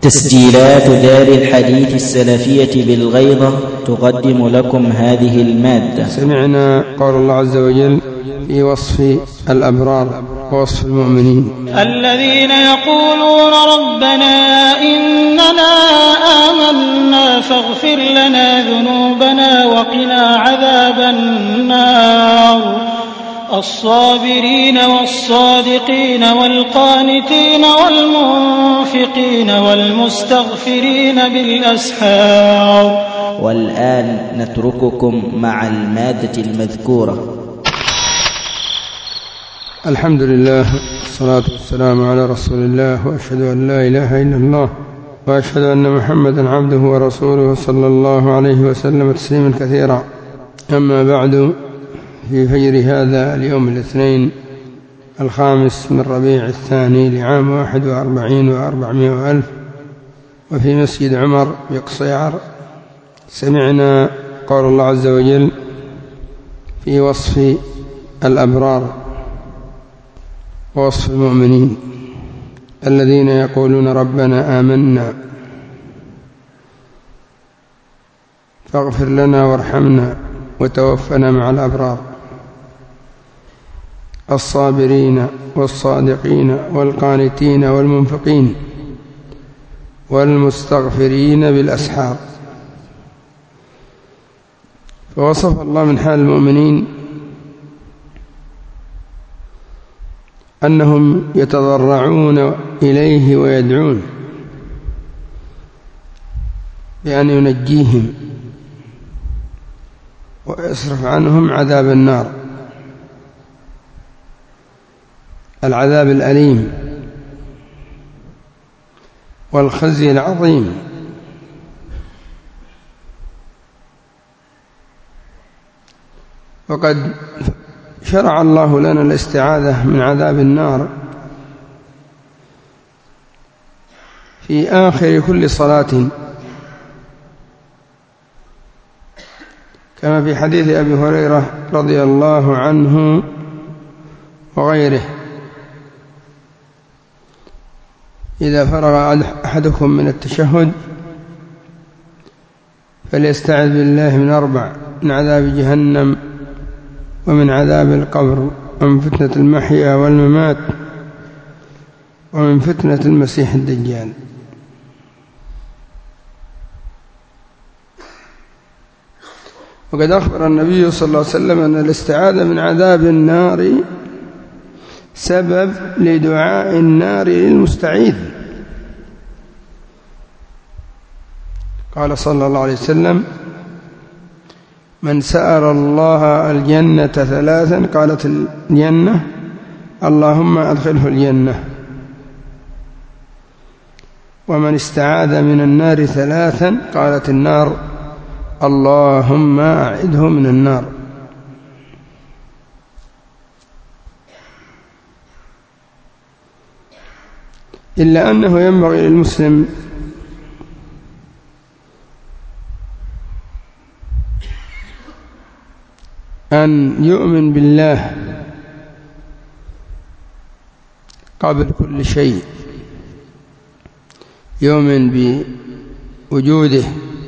تسجيلات دار الحديث السلفية بالغيضة تقدم لكم هذه المادة. سمعنا قول الله عز وجل في وصف الأبرار ووصف المؤمنين: الذين يقولون ربنا إننا آمنا فاغفر لنا ذنوبنا وقنا عذاب النار. الصابرين والصادقين والقانتين والمنفقين والمستغفرين بالأسحار. والآن نترككم مع المادة المذكورة. الحمد لله والصلاة والسلام على رسول الله، وأشهد أن لا إله إلا الله، وأشهد أن محمدا عبده ورسوله صلى الله عليه وسلم تسليما كثيرا. أما بعد، في فجر هذا اليوم الاثنين 5 من ربيع الثاني لعام 41 و400 ألف، وفي مسجد عمر بقصيعر، سمعنا قول الله عز وجل في وصف الأبرار ووصف المؤمنين: الذين يقولون ربنا آمنا فاغفر لنا وارحمنا وتوفنا مع الأبرار. الصابرين والصادقين والقانتين والمنفقين والمستغفرين بالأسحار. فوصف الله من حال المؤمنين أنهم يتضرعون إليه ويدعون بأن ينجيهم ويصرف عنهم عذاب النار، العذاب الأليم والخزي العظيم. وقد شرع الله لنا الاستعاذة من عذاب النار في آخر كل صلاة، كما في حديث أبي هريرة رضي الله عنه وغيره: إذا فرغ أحدكم من التشهد فليستعذ بالله من 4: من عذاب جهنم، ومن عذاب القبر، ومن فتنة المحيا والممات، ومن فتنة المسيح الدجال. وقد أخبر النبي صلى الله عليه وسلم أن الاستعاذة من عذاب النار سبب لدعاء النار للمستعيذ. قال صلى الله عليه وسلم: من سأل الله الجنة 3: قالت الجنة: اللهم أدخله الجنة. ومن استعاذ من النار 3: قالت النار: اللهم أعذه من النار. إلا أنه ينبغي للمسلم أن يؤمن بالله قبل كل شيء، يؤمن بوجوده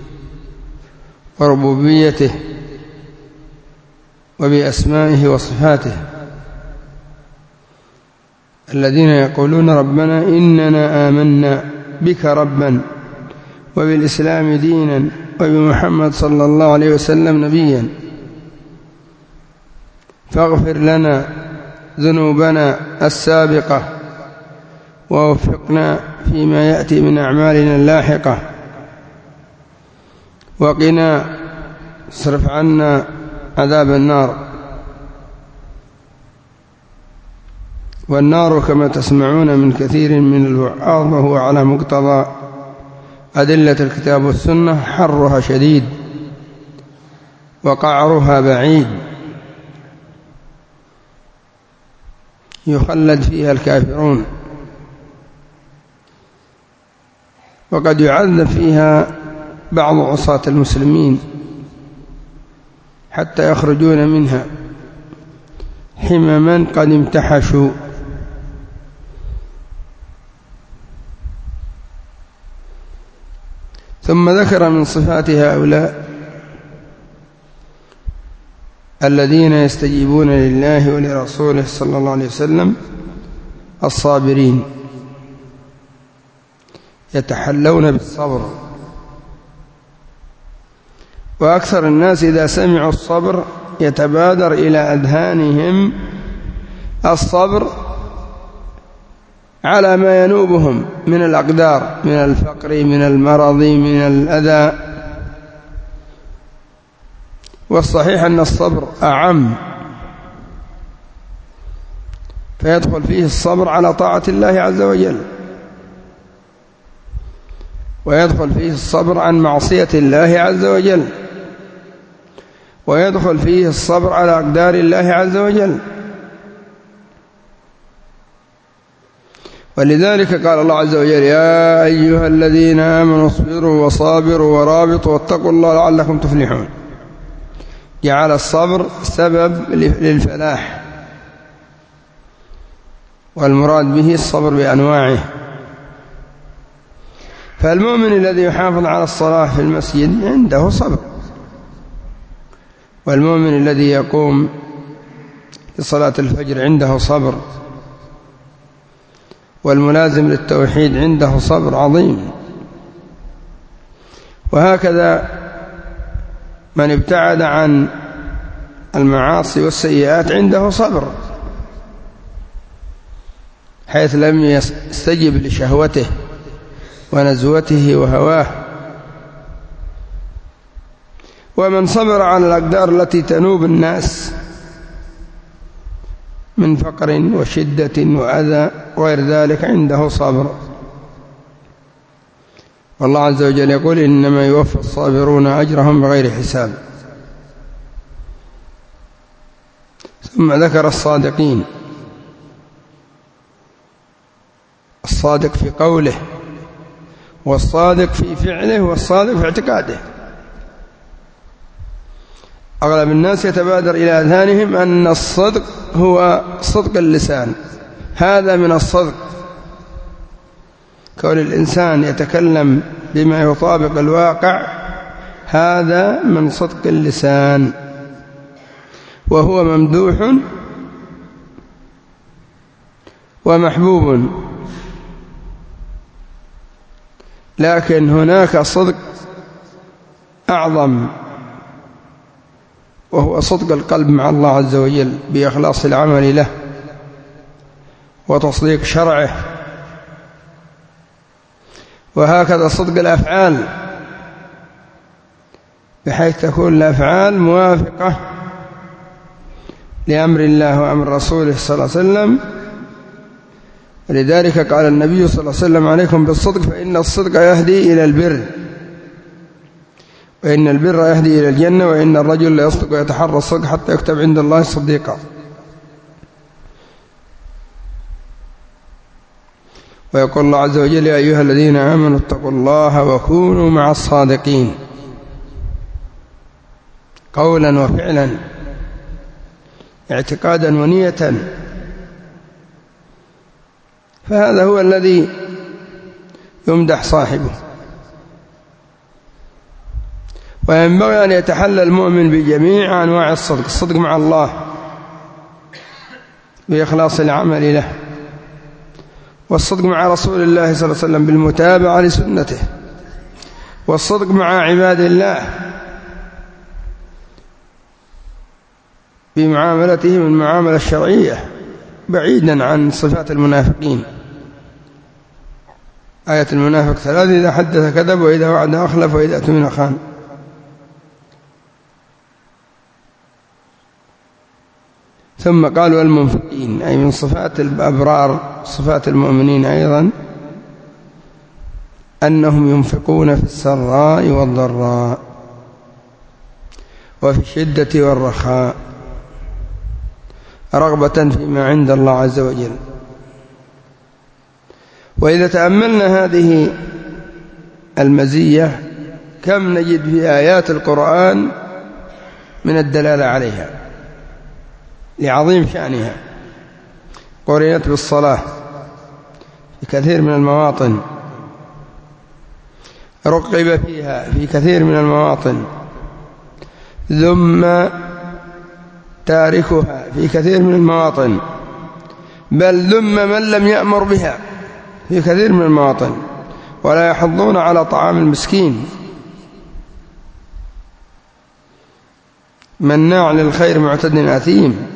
وربوبيته وبأسمائه وصفاته. الذين يقولون ربنا إننا آمنا بك ربا وبالإسلام دينا وبمحمد صلى الله عليه وسلم نبيا فاغفر لنا ذنوبنا السابقة ووفقنا فيما يأتي من أعمالنا اللاحقة، وقنا اصرف عنا عذاب النار. والنار كما تسمعون من كثير من الوعاظ وهو على مقتضى أدلة الكتاب والسنة حرها شديد وقعرها بعيد، يخلد فيها الكافرون، وقد يعذب فيها بعض عصاة المسلمين حتى يخرجون منها حمما قد امتحشوا. ثم ذكر من صفات هؤلاء الذين يستجيبون لله ولرسوله صلى الله عليه وسلم الصابرين، يتحلون بالصبر. وأكثر الناس إذا سمعوا الصبر يتبادر إلى أذهانهم الصبر على ما ينوبهم من الأقدار، من الفقر، من المرض، من الأذى. والصحيح أن الصبر أعم، فيدخل فيه الصبر على طاعة الله عز وجل، ويدخل فيه الصبر عن معصية الله عز وجل، ويدخل فيه الصبر على أقدار الله عز وجل. ولذلك قال الله عز وجل: يا أيها الذين آمنوا اصبروا وصابروا ورابطوا واتقوا الله لعلكم تفلحون. جعل الصبر سبب للفلاح، والمراد به الصبر بأنواعه. فالمؤمن الذي يحافظ على الصلاة في المسجد عنده صبر، والمؤمن الذي يقوم لصلاة الفجر عنده صبر، والملازم للتوحيد عنده صبر عظيم. وهكذا من ابتعد عن المعاصي والسيئات عنده صبر، حيث لم يستجب لشهوته ونزوته وهواه. ومن صبر على الأقدار التي تنوب الناس من فقر وشدة وأذى وغير ذلك عنده صبر. والله عز وجل يقول: إنما يوفى الصابرون أجرهم بغير حساب. ثم ذكر الصادقين، الصادق في قوله، والصادق في فعله، والصادق في اعتقاده. أغلب الناس يتبادر إلى أذهانهم أن الصدق هو صدق اللسان، هذا من الصدق، كون الإنسان يتكلم بما يطابق الواقع، هذا من صدق اللسان، وهو ممدوح ومحبوب. لكن هناك صدق أعظم، وهو صدق القلب مع الله عز وجل بإخلاص العمل له وتصديق شرعه. وهكذا صدق الأفعال، بحيث تكون الأفعال موافقة لأمر الله وأمر رسوله صلى الله عليه وسلم. ولذلك قال النبي صلى الله عليه وسلم: عليكم بالصدق فإن الصدق يهدي إلى البر، وإن البر يهدي إلى الجنة، وإن الرجل لا يصدق ويتحرى الصدق حتى يكتب عند الله صديقا. ويقول الله عز وجل: يا أيها الذين آمنوا اتقوا الله وكونوا مع الصادقين، قولا وفعلا، اعتقادا ونية. فهذا هو الذي يمدح صاحبه. وينبغي أن يتحلى المؤمن بجميع أنواع الصدق، الصدق مع الله بإخلاص العمل له، والصدق مع رسول الله صلى الله عليه وسلم بالمتابعة لسنته، والصدق مع عباد الله بمعاملتهم المعاملة الشرعية، بعيدا عن صفات المنافقين. آية المنافق 3: إذا حدث كذب، وإذا وعد أخلف، وإذا اؤتمن خان. ثم قالوا المنفقين، أي من صفات الأبرار، صفات المؤمنين أيضا، أنهم ينفقون في السراء والضراء وفي الشدة والرخاء رغبة فيما عند الله عز وجل. وإذا تأملنا هذه المزية كم نجد في آيات القرآن من الدلالة عليها لعظيم شأنها. قرنت بالصلاة في كثير من المواطن، رقب فيها في كثير من المواطن، ذم تاركها في كثير من المواطن، بل ذم من لم يأمر بها في كثير من المواطن، ولا يحضون على طعام المسكين. مناع للخير معتد أثيم.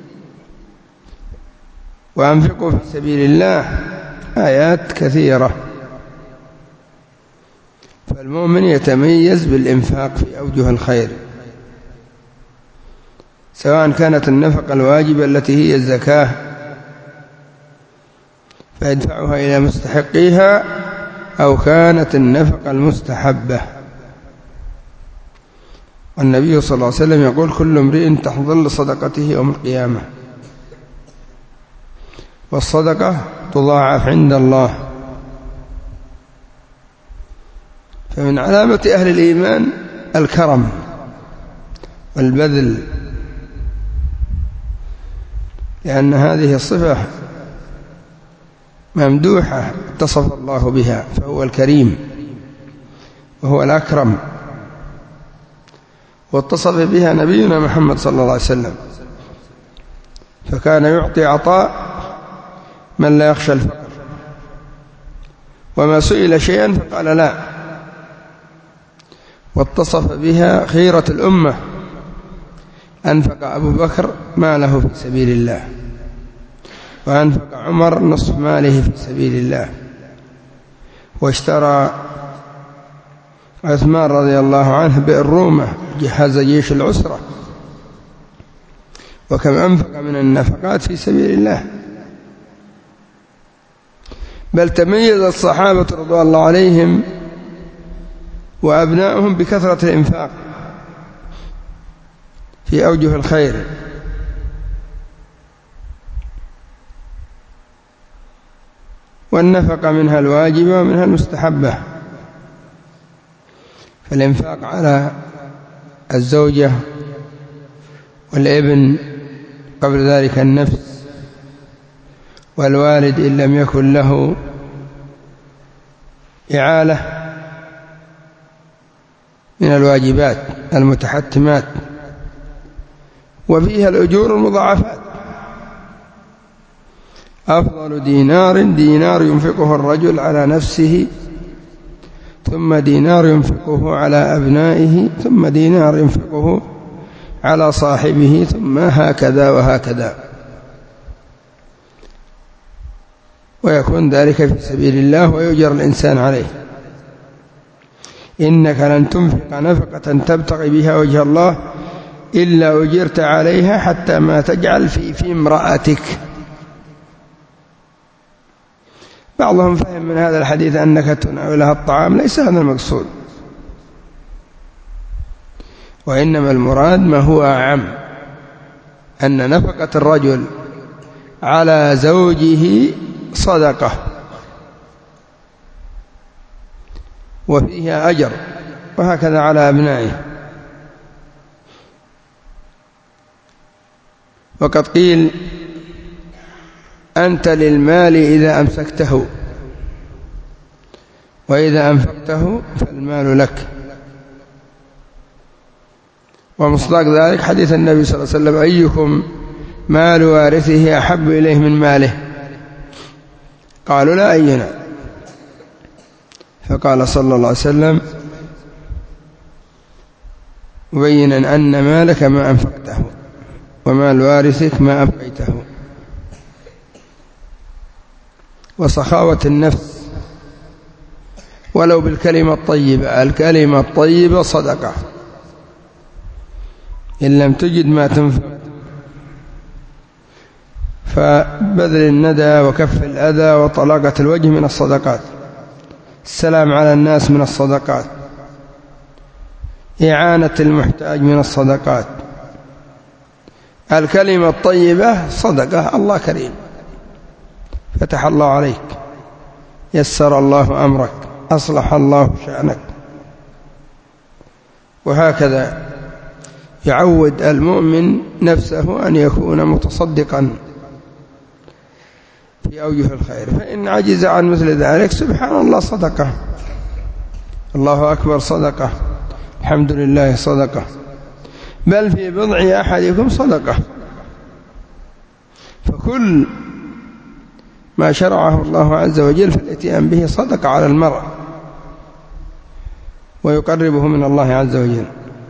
وأنفقوا في سبيل الله، آيات كثيرة. فالمؤمن يتميز بالإنفاق في أوجه الخير، سواء كانت النفقة الواجبة التي هي الزكاة فيدفعها إلى مستحقيها، أو كانت النفقة المستحبة. والنبي صلى الله عليه وسلم يقول: كل امرئ تحظل صدقته يوم القيامة، والصدقة تضاعف عند الله. فمن علامة أهل الإيمان الكرم والبذل، لأن هذه الصفة ممدوحة اتصف الله بها، فهو الكريم وهو الأكرم، واتصف بها نبينا محمد صلى الله عليه وسلم، فكان يعطي عطاء من لا يخشى الفقر، وما سئل شيئا فقال لا. واتصف بها خيرة الأمة، أنفق أبو بكر ماله في سبيل الله، وأنفق عمر نصف ماله في سبيل الله، واشترى عثمان رضي الله عنه بئر رومة، جهز جيش العسرة، وكم أنفق من النفقات في سبيل الله. بل تميز الصحابة رضوان الله عليهم وأبنائهم بكثرة الإنفاق في أوجه الخير. والنفقة منها الواجبة ومنها المستحبة. فالإنفاق على الزوجة والابن، قبل ذلك النفس، والوالد إن لم يكن له إعالة، من الواجبات المتحتمات، وفيها الأجور المضاعفات. أفضل دينار ينفقه الرجل على نفسه، ثم دينار ينفقه على أبنائه، ثم دينار ينفقه على صاحبه، ثم هكذا وهكذا، ويكون ذلك في سبيل الله ويؤجر الإنسان عليه. إنك لن تنفق نفقة تبتغي بها وجه الله إلا أجرت عليها حتى ما تجعل في امرأتك. بعضهم فهم من هذا الحديث أنك تناولها الطعام، ليس هذا المقصود، وإنما المراد ما هو أعم، أن نفقة الرجل على زوجه صدقة وفيها أجر، وهكذا على أبنائه. وقد قيل: أنت للمال إذا أمسكته، وإذا أنفقته فالمال لك. ومصداق ذلك حديث النبي صلى الله عليه وسلم: أيكم مال وارثه أحب إليه من ماله؟ قالوا: لا أينا. فقال صلى الله عليه وسلم مبينا أن مالك ما أنفقته، ومال وارثك ما أبقيته. وسخاوة النفس ولو بالكلمة الطيبة، الكلمة الطيبة صدقة إن لم تجد ما تنفق. فبذل الندى وكف الأذى وطلاقة الوجه من الصدقات، السلام على الناس من الصدقات، إعانة المحتاج من الصدقات. الكلمة الطيبة صدقة. الله كريم، فتح الله عليك، يسر الله أمرك، أصلح الله شأنك. وهكذا يعود المؤمن نفسه أن يكون متصدقا في أوجه الخير، فإن عجز عن مثل ذلك سبحان الله صدقة. الله أكبر صدقة، الحمد لله صدقة، بل في بضع أحدكم صدقة. فكل ما شرعه الله عز وجل فالاتيان به صدقة على المرء ويقربه من الله عز وجل.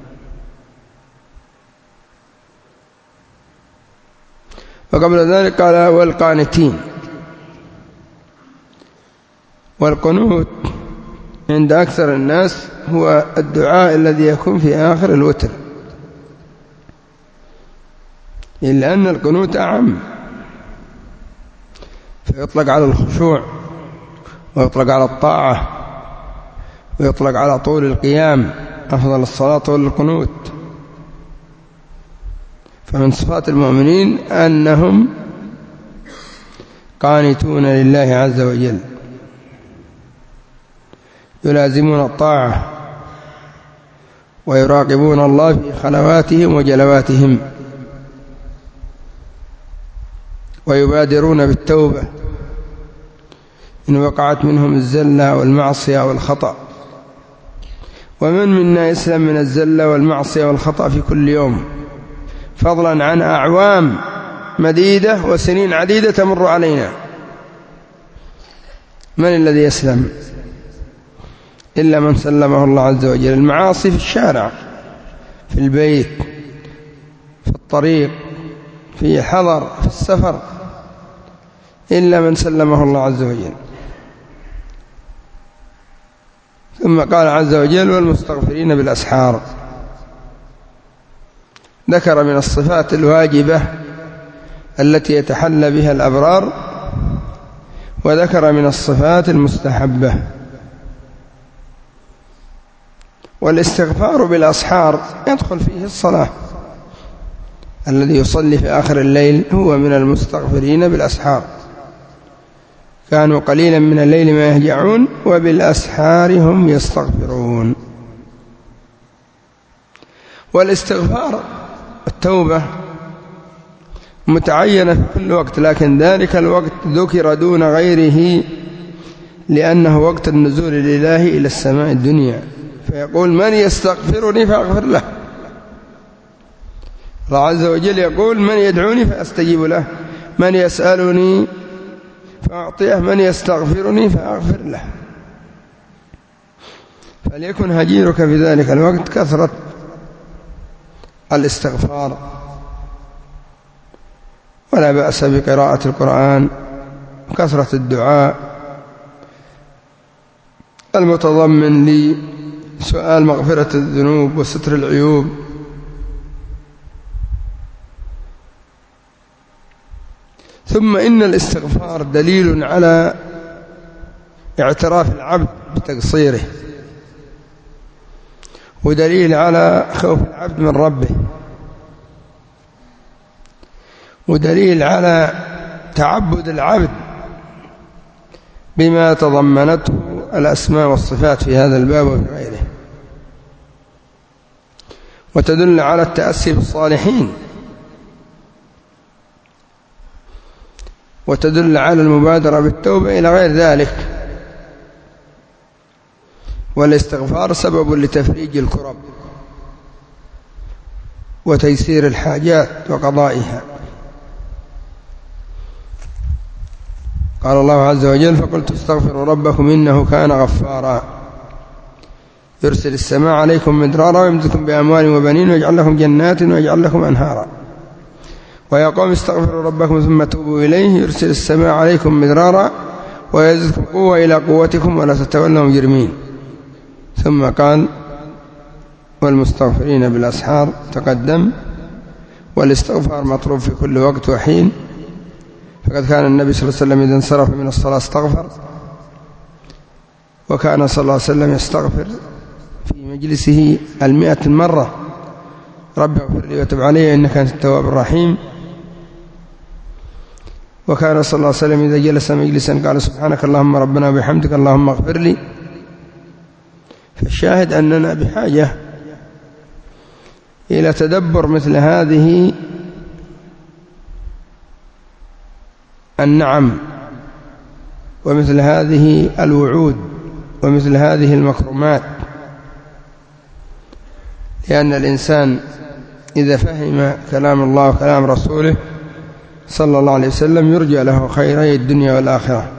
وقبل ذلك قال والقانتين. والقنوت عند أكثر الناس هو الدعاء الذي يكون في آخر الوتر، إلا أن القنوت أعم، فيطلق على الخشوع ويطلق على الطاعة ويطلق على طول القيام. أفضل الصلاة طول القنوت. فمن صفات المؤمنين أنهم قانتون لله عز وجل، يلازمون الطاعة ويراقبون الله في خلواتهم وجلواتهم، ويبادرون بالتوبة إن وقعت منهم الزلة والمعصية والخطأ. ومن منا يسلم من الزلة والمعصية والخطأ في كل يوم، فضلا عن أعوام مديدة وسنين عديدة تمر علينا؟ من الذي يسلم؟ إلا من سلمه الله عز وجل. المعاصي في الشارع، في البيت، في الطريق، في حضر، في السفر، إلا من سلمه الله عز وجل. ثم قال عز وجل والمستغفرين بالأسحار. ذكر من الصفات الواجبة التي يتحلى بها الأبرار، وذكر من الصفات المستحبة. والاستغفار بالأسحار يدخل فيه الصلاة. الذي يصلي في آخر الليل هو من المستغفرين بالأسحار. كانوا قليلا من الليل ما يهجعون وبالأسحار هم يستغفرون. والاستغفار التوبة متعينة في كل وقت، لكن ذلك الوقت ذكر دون غيره لأنه وقت النزول الإلهي إلى السماء الدنيا، فيقول من يستغفرني فأغفر له. الله عز وجل يقول من يدعوني فأستجيب له، من يسألني فأعطيه، من يستغفرني فأغفر له. فليكن هجيرك في ذلك الوقت كثرة الاستغفار، ولا بأس بقراءة القرآن وكثرة الدعاء المتضمن لسؤال مغفرة الذنوب وستر العيوب. ثم إن الاستغفار دليل على اعتراف العبد بتقصيره، ودليل على خوف العبد من ربه، ودليل على تعبد العبد بما تضمنته الأسماء والصفات في هذا الباب وفي غيره، وتدل على التأسي بالصالحين، وتدل على المبادرة بالتوبة إلى غير ذلك. والاستغفار سبب لتفريج الكرب وتيسير الحاجات وقضائها. قال الله عز وجل فقلت استغفروا ربكم إنه كان غفارا يرسل السماء عليكم مدرارا ويمدكم بأموال وبنين ويجعل لكم جنات ويجعل لكم أنهارا ويا قوم استغفروا ربكم ثم توبوا إليه يرسل السماء عليكم مدرارا ويزدكم قوة إلى قوتكم ولا تتولوا مجرمين. ثم قال والمستغفرين بالأسحار تقدم. والاستغفار مطلوب في كل وقت وحين، فقد كان النبي صلى الله عليه وسلم إذا انصرف من الصلاة استغفر، وكان صلى الله عليه وسلم يستغفر في مجلسه 100 مرة رب اغفر لي وتب علي إنك أنت التواب الرحيم. وكان صلى الله عليه وسلم إذا جلس مجلسا قال سبحانك اللهم ربنا وبحمدك اللهم اغفر لي. فالشاهد أننا بحاجة إلى تدبر مثل هذه النعم ومثل هذه الوعود ومثل هذه المكرمات، لأن الإنسان إذا فهم كلام الله وكلام رسوله صلى الله عليه وسلم يرجى له خيري الدنيا والآخرة.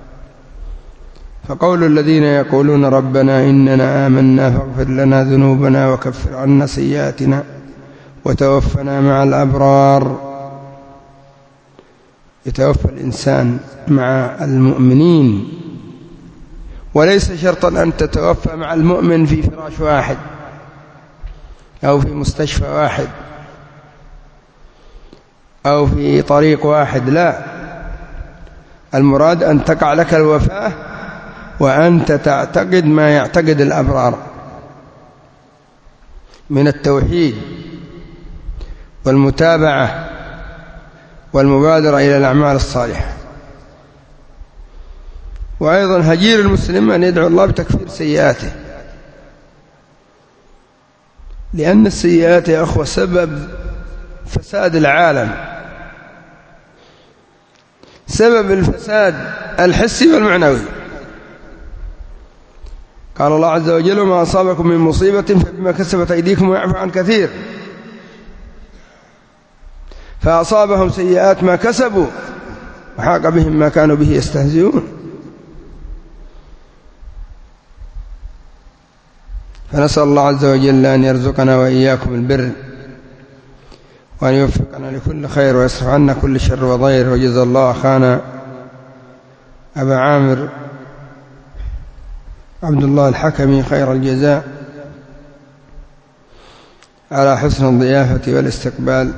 فقول الذين يقولون ربنا إننا آمنا فاغفر لنا ذنوبنا وكفر عنا سيئاتنا وتوفنا مع الأبرار، يتوفى الإنسان مع المؤمنين، وليس شرطا أن تتوفى مع المؤمن في فراش واحد أو في مستشفى واحد أو في طريق واحد، لا، المراد أن تقع لك الوفاة وأنت تعتقد ما يعتقد الأبرار من التوحيد والمتابعة والمبادرة إلى الأعمال الصالحة. وأيضا هجير المسلم أن يدعو الله بتكفير سيئاته، لأن السيئات يا أخوة سبب فساد العالم، سبب الفساد الحسي والمعنوي. قال الله عز وجل وما أصابكم من مصيبة فبما كسبت أيديكم ويعفو عن كثير، فأصابهم سيئات ما كسبوا وحاق بهم ما كانوا به يستهزئون. فنسأل الله عز وجل أن يرزقنا وإياكم البر، وأن يوفقنا لكل خير ويصرف عنا كل شر وضير. وجزا الله أخانا أبا عامر عبد الله الحكمي خير الجزاء على حسن الضيافة والاستقبال،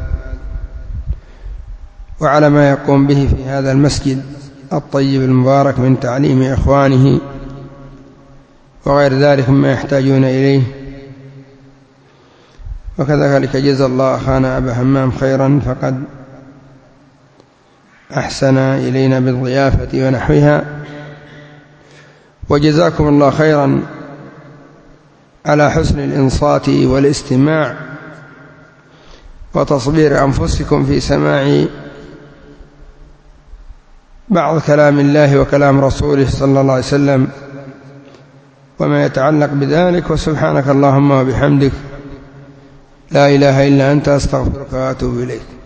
وعلى ما يقوم به في هذا المسجد الطيب المبارك من تعليم إخوانه وغير ذلك مما يحتاجون إليه. وكذلك جزا الله أخانا أبا همام خيرا، فقد أحسن إلينا بالضيافة ونحوها. وجزاكم الله خيرا على حسن الإنصات والاستماع وتصبير أنفسكم في سماع بعض كلام الله وكلام رسوله صلى الله عليه وسلم وما يتعلق بذلك. وسبحانك اللهم وبحمدك لا إله إلا أنت أستغفرك وأتوب إليك.